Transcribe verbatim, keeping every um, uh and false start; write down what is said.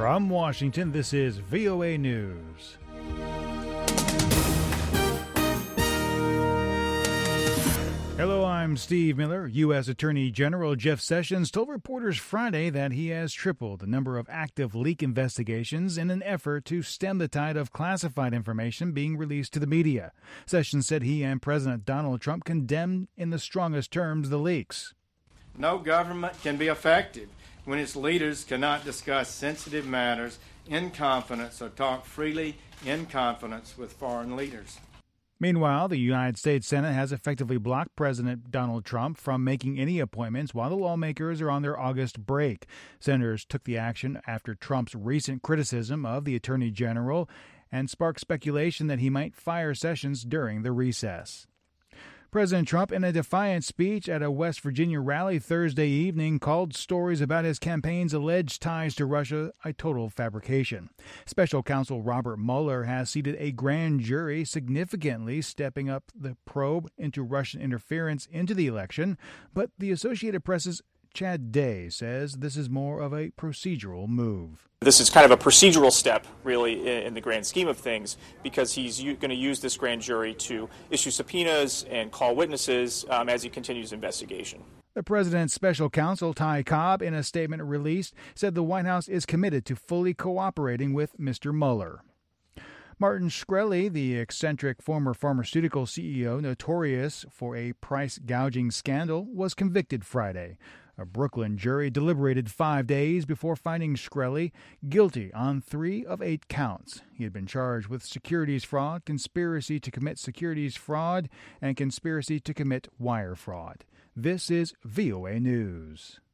From Washington, this is V O A News. Hello, I'm Steve Miller. U S. Attorney General Jeff Sessions told reporters Friday that he has tripled the number of active leak investigations in an effort to stem the tide of classified information being released to the media. Sessions said he and President Donald Trump condemned in the strongest terms the leaks. No government can be effective when its leaders cannot discuss sensitive matters in confidence or talk freely in confidence with foreign leaders. Meanwhile, the United States Senate has effectively blocked President Donald Trump from making any appointments while the lawmakers are on their August break. Senators took the action after Trump's recent criticism of the Attorney General and sparked speculation that he might fire Sessions during the recess. President Trump, in a defiant speech at a West Virginia rally Thursday evening, called stories about his campaign's alleged ties to Russia a total fabrication. Special counsel Robert Mueller has seated a grand jury, significantly stepping up the probe into Russian interference into the election, but the Associated Press's Chad Day says this is more of a procedural move. This is kind of a procedural step, really, in the grand scheme of things, because he's going to use this grand jury to issue subpoenas and call witnesses um, as he continues his investigation. The president's special counsel, Ty Cobb, in a statement released, said the White House is committed to fully cooperating with Mister Mueller. Martin Shkreli, the eccentric former pharmaceutical C E O notorious for a price gouging scandal, was convicted Friday. A Brooklyn jury deliberated five days before finding Shkreli guilty on three of eight counts. He had been charged with securities fraud, conspiracy to commit securities fraud, and conspiracy to commit wire fraud. This is V O A News.